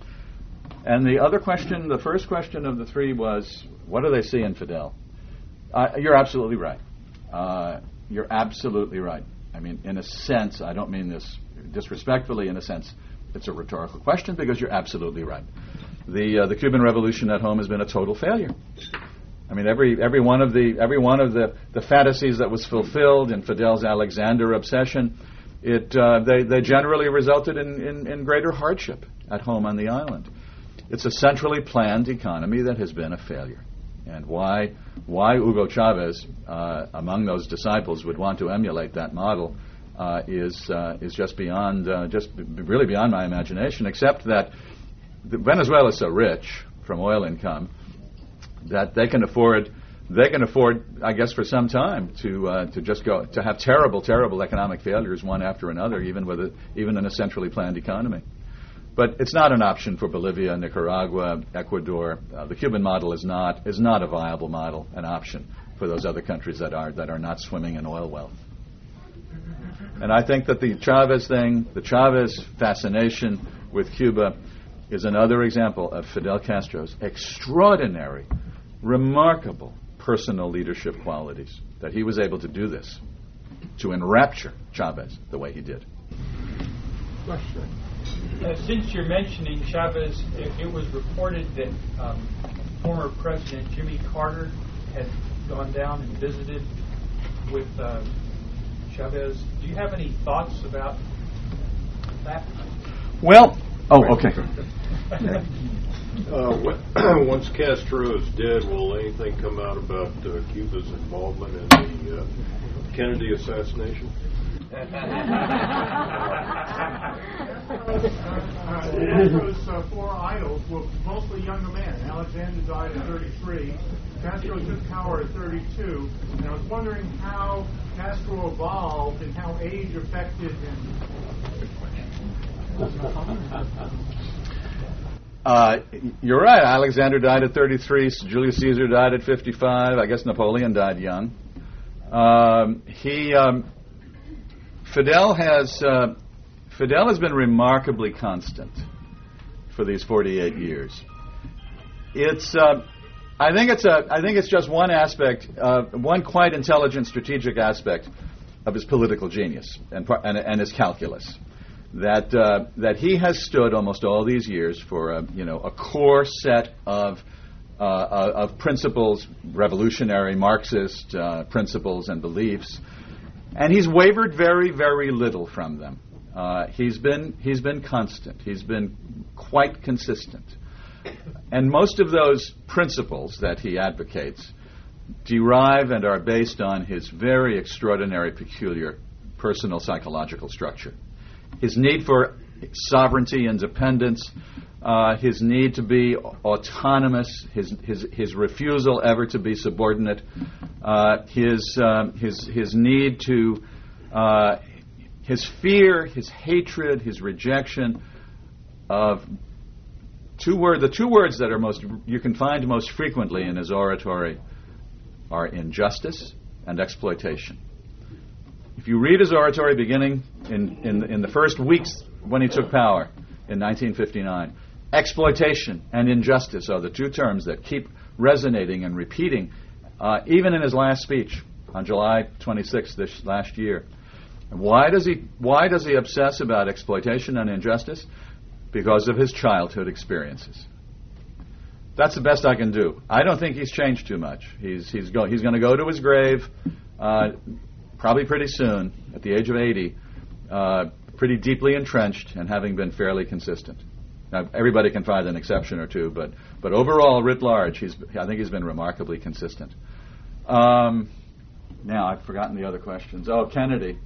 And the other question, the first question of the three was, what do they see in Fidel? Uh, you're absolutely right. Uh, you're absolutely right. I mean, in a sense, I don't mean this disrespectfully, in a sense, it's a rhetorical question because you're absolutely right. The uh, the Cuban Revolution at home has been a total failure. I mean, every every one of the every one of the, the fantasies that was fulfilled in Fidel's Alexander obsession, it uh, they they generally resulted in, in, in greater hardship at home on the island. It's a centrally planned economy that has been a failure. And why why Hugo Chavez, uh, among those disciples, would want to emulate that model uh, is uh, is just beyond uh, just b- really beyond my imagination. Except that Venezuela is so rich from oil income that they can afford they can afford, I guess, for some time to uh, to just go to have terrible, terrible economic failures one after another, even with a, even in a centrally planned economy. But it's not an option for Bolivia, Nicaragua, Ecuador. Uh, the Cuban model is not is not a viable model, an option for those other countries that are that are not swimming in oil wealth. And I think that the Chavez thing, the Chavez fascination with Cuba, is another example of Fidel Castro's extraordinary, remarkable personal leadership qualities, that he was able to do this, to enrapture Chavez the way he did. Question. Uh, since you're mentioning Chavez, it, it was reported that um, former President Jimmy Carter had gone down and visited with uh, Chavez. Do you have any thoughts about that? Well, oh, okay. uh, once Castro is dead, will anything come out about uh, Cuba's involvement in the uh, Kennedy assassination? Castro's uh, four idols were mostly younger men. Alexander died at thirty-three. Castro took power at thirty-two. And I was wondering how Castro evolved and how age affected him. Uh, you're right. Alexander died at thirty-three. Julius Caesar died at fifty-five. I guess Napoleon died young. Um, he... Um, Fidel has uh, Fidel has been remarkably constant for these forty-eight years. It's uh, I think it's a I think it's just one aspect, uh, one quite intelligent strategic aspect of his political genius and and, and his calculus, that uh, that he has stood almost all these years for a, you know a core set of uh, of principles, revolutionary Marxist uh, principles and beliefs. And he's wavered very, very little from them. Uh, he's been he's been constant. He's been quite consistent. And most of those principles that he advocates derive and are based on his very extraordinary, peculiar personal psychological structure. His need for sovereignty, independence, uh, his need to be autonomous, his his his refusal ever to be subordinate, uh, his um, his his need to uh, his fear, his hatred, his rejection of two word the two words that are most you can find most frequently in his oratory are injustice and exploitation. If you read his oratory beginning in in, in the first weeks when he took power in nineteen fifty-nine, exploitation and injustice are the two terms that keep resonating and repeating, uh, even in his last speech on July twenty-sixth this last year. And why does he why does he obsess about exploitation and injustice? Because of his childhood experiences. That's the best I can do. I don't think he's changed too much. He's he's go he's going to go to his grave, uh, probably pretty soon, at the age of eighty, uh, pretty deeply entrenched and having been fairly consistent. Now, everybody can find an exception or two, but but overall, writ large, he's I think he's been remarkably consistent. Um, now I've forgotten the other questions. Oh, Kennedy.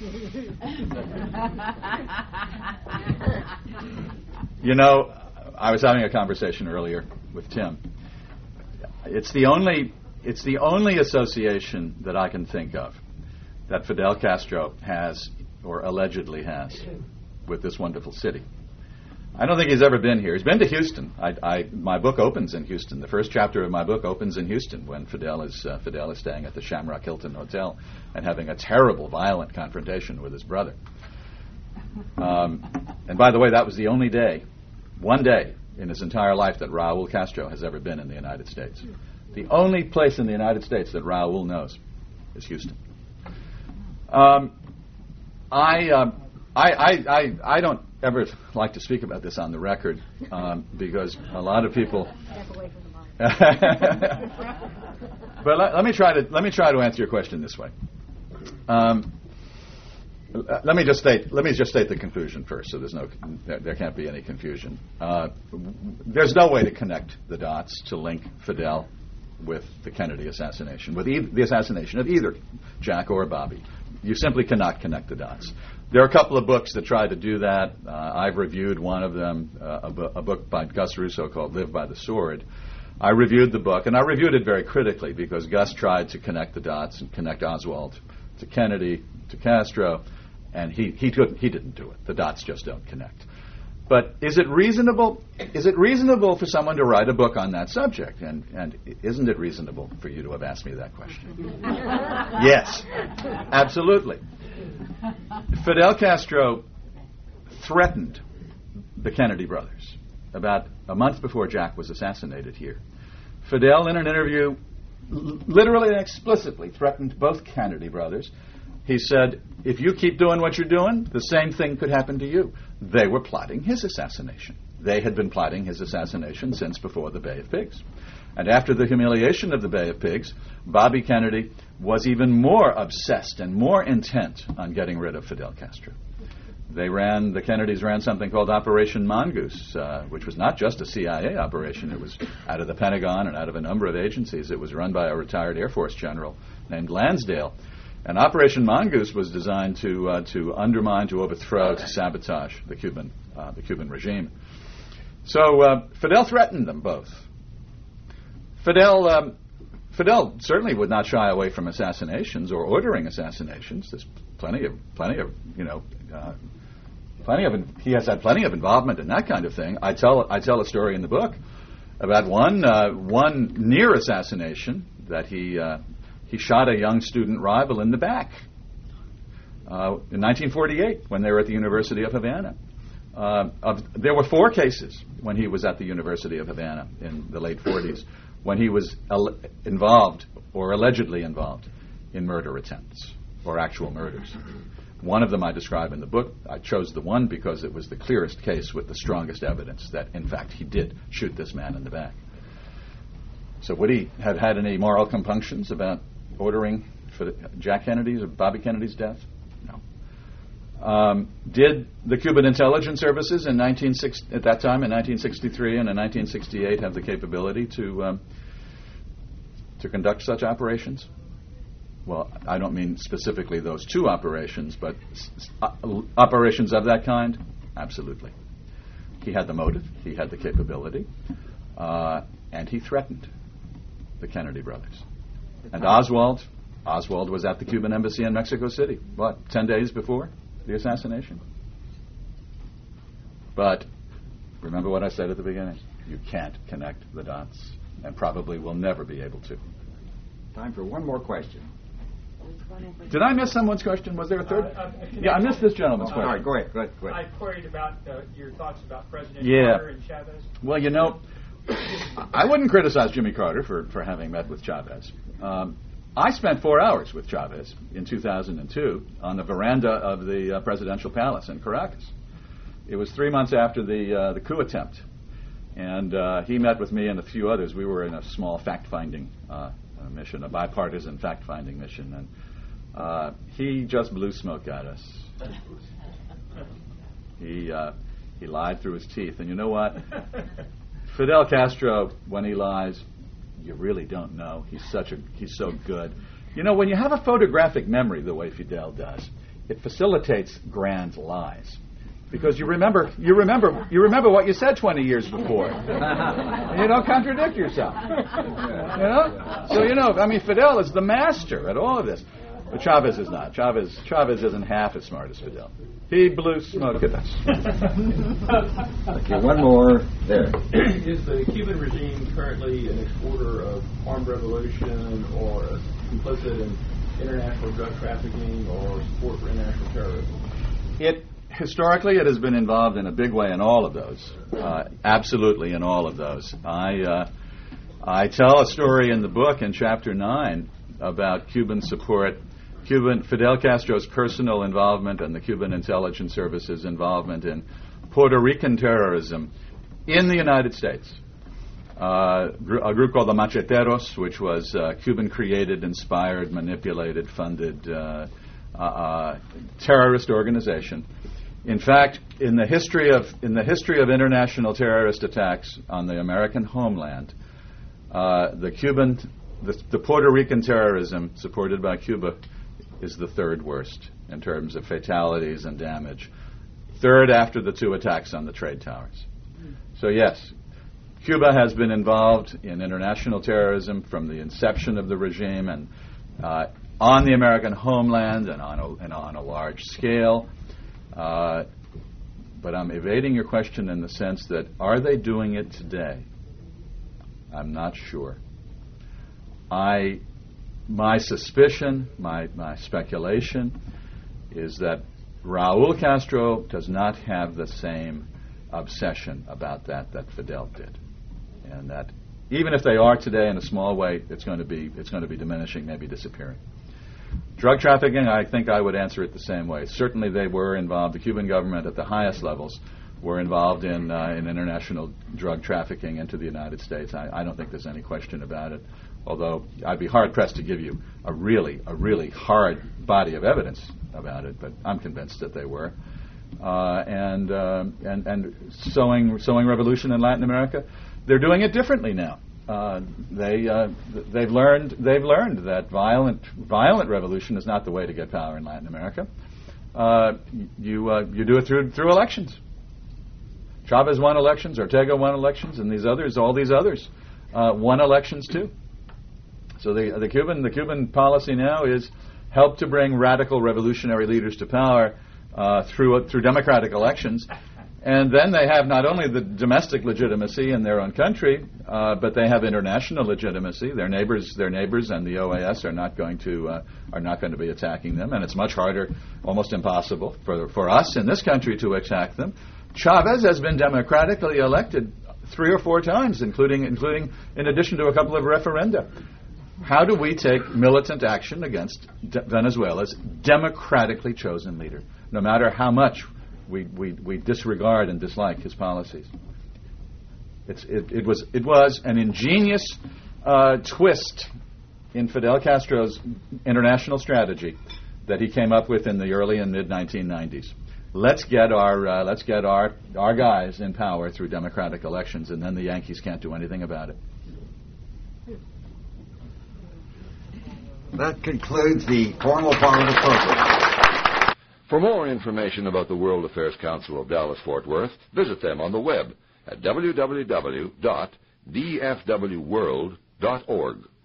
You know, I was having a conversation earlier with Tim. It's the only it's the only association that I can think of that Fidel Castro has or allegedly has with this wonderful city. I don't think he's ever been here. He's been to Houston. I, I, my book opens in Houston. The first chapter of my book opens in Houston when Fidel is uh, Fidel is staying at the Shamrock Hilton Hotel and having a terrible, violent confrontation with his brother. Um, and by the way, that was the only day, one day in his entire life that Raul Castro has ever been in the United States. The only place in the United States that Raul knows is Houston. Um, I, uh, I, I, I, I don't ever like to speak about this on the record um, because a lot of people. But let, let me try to let me try to answer your question this way. Um, let me just state let me just state the conclusion first, so there's no there, there can't be any confusion. Uh, there's no way to connect the dots to link Fidel with the Kennedy assassination, with e- the assassination of either Jack or Bobby. You simply cannot connect the dots. There are a couple of books that try to do that. Uh, I've reviewed one of them, uh, a, bu- a book by Gus Russo called Live by the Sword. I reviewed the book, and I reviewed it very critically because Gus tried to connect the dots and connect Oswald to Kennedy, to Castro, and he he, couldn't, he didn't do it. The dots just don't connect. But is it reasonable? Is it reasonable for someone to write a book on that subject? And and isn't it reasonable for you to have asked me that question? Yes, absolutely. Fidel Castro threatened the Kennedy brothers. about a month before Jack was assassinated here, Fidel, in an interview, l- literally and explicitly threatened both Kennedy brothers. He said, if you keep doing what you're doing, the same thing could happen to you. They were plotting his assassination. They had been plotting his assassination since before the Bay of Pigs. And after the humiliation of the Bay of Pigs, Bobby Kennedy was even more obsessed and more intent on getting rid of Fidel Castro. They ran, the Kennedys ran something called Operation Mongoose, uh, which was not just a C I A operation. It was out of the Pentagon and out of a number of agencies. It was run by a retired Air Force general named Lansdale. And Operation Mongoose was designed to uh, to undermine, to overthrow, to sabotage the Cuban uh, the Cuban regime. So uh, Fidel threatened them both. Fidel um, Fidel certainly would not shy away from assassinations or ordering assassinations. There's plenty of plenty of you know. Uh, Plenty of in, he has had plenty of involvement in that kind of thing. I tell I tell a story in the book about one uh, one near assassination that he uh, he shot a young student rival in the back uh, in nineteen forty-eight when they were at the University of Havana. Uh, of, there were four cases when he was at the University of Havana in the late forties when he was al- involved or allegedly involved in murder attempts or actual murders. One of them I describe in the book. I chose the one because it was the clearest case with the strongest evidence that, in fact, he did shoot this man in the back. So would he have had any moral compunctions about ordering for the, Jack Kennedy's or Bobby Kennedy's death? No. Um, did the Cuban intelligence services in nineteen sixty, at that time in nineteen sixty-three and in nineteen sixty-eight have the capability to um, to conduct such operations? Well, I don't mean specifically those two operations, but s- uh, operations of that kind, absolutely. He had the motive, he had the capability, uh, and he threatened the Kennedy brothers. And Oswald, Oswald was at the Cuban embassy in Mexico City, what, ten days before the assassination? But remember what I said at the beginning. You can't connect the dots, and probably will never be able to. Time for one more question. Did I miss someone's question? Was there a third? Uh, uh, yeah, I missed this gentleman's uh, question. All right, go ahead, go ahead, go ahead. I queried about uh, your thoughts about President Yeah. Carter and Chavez. Well, you know, I wouldn't criticize Jimmy Carter for, for having met with Chavez. Um, I spent four hours with Chavez in two thousand two on the veranda of the uh, presidential palace in Caracas. It was three months after the uh, the coup attempt, and uh, he met with me and a few others. We were in a small fact-finding uh, mission, a bipartisan fact-finding mission, and uh, he just blew smoke at us. He uh, he lied through his teeth, and you know what? Fidel Castro, when he lies, you really don't know. He's such a he's so good. You know, when you have a photographic memory the way Fidel does, it facilitates grand lies. Because you remember, you remember, you remember what you said twenty years before. And you don't contradict yourself. You know, so you know. I mean, Fidel is the master at all of this, but Chavez is not. Chavez, Chavez isn't half as smart as Fidel. He blew smoke at us. Okay, one more there. Is the Cuban regime currently an exporter of armed revolution or a complicit in international drug trafficking or support for international terrorism? It. Historically, it has been involved in a big way in all of those. Uh, absolutely in all of those. I uh, I tell a story in the book in chapter nine about Cuban support, Cuban Fidel Castro's personal involvement and the Cuban intelligence services involvement in Puerto Rican terrorism in the United States. Uh, gr- a group called the Macheteros, which was uh, Cuban-created, inspired, manipulated, funded uh, uh, uh, terrorist organization. In fact, in the history of in the history of international terrorist attacks on the American homeland, uh, the Cuban, the, the Puerto Rican terrorism supported by Cuba is the third worst in terms of fatalities and damage, third after the two attacks on the trade towers. So yes, Cuba has been involved in international terrorism from the inception of the regime and uh, on the American homeland and on a, and on a large scale. Uh, but I'm evading your question in the sense that, are they doing it today? I'm not sure. I, my suspicion, my, my speculation is that Raul Castro does not have the same obsession about that that Fidel did, and that even if they are today in a small way, it's going to be it's going to be diminishing, maybe disappearing. Drug trafficking, I think I would answer it the same way. Certainly, they were involved. The Cuban government at the highest levels were involved in uh, in international drug trafficking into the United States. I, I don't think there's any question about it. Although I'd be hard pressed to give you a really a really hard body of evidence about it, but I'm convinced that they were. Uh, and, uh, and and sowing sowing revolution in Latin America, they're doing it differently now. Uh, they uh, they've learned they've learned that violent violent revolution is not the way to get power in Latin America. Uh, you uh, you do it through through elections. Chavez won elections, Ortega won elections, and these others, all these others, uh, won elections too. So the the Cuban the Cuban policy now is help to bring radical revolutionary leaders to power uh, through through democratic elections, and then they have not only the domestic legitimacy in their own country, uh, but they have international legitimacy. Their neighbors, their neighbors, and the O A S are not going to uh, are not going to be attacking them, and it's much harder, almost impossible, for for us in this country to attack them. Chavez has been democratically elected three or four times, including including in addition to a couple of referenda. How do we take militant action against de- Venezuela's democratically chosen leader, no matter how much we, we, we disregard and dislike his policies? It's, it, it was it was an ingenious uh, twist in Fidel Castro's international strategy that he came up with in the early and mid nineteen nineties. Let's get our uh, let's get our our guys in power through democratic elections, and then the Yankees can't do anything about it. That concludes the formal part of the program. For more information about the World Affairs Council of Dallas-Fort Worth, visit them on the web at w w w dot d f w world dot org.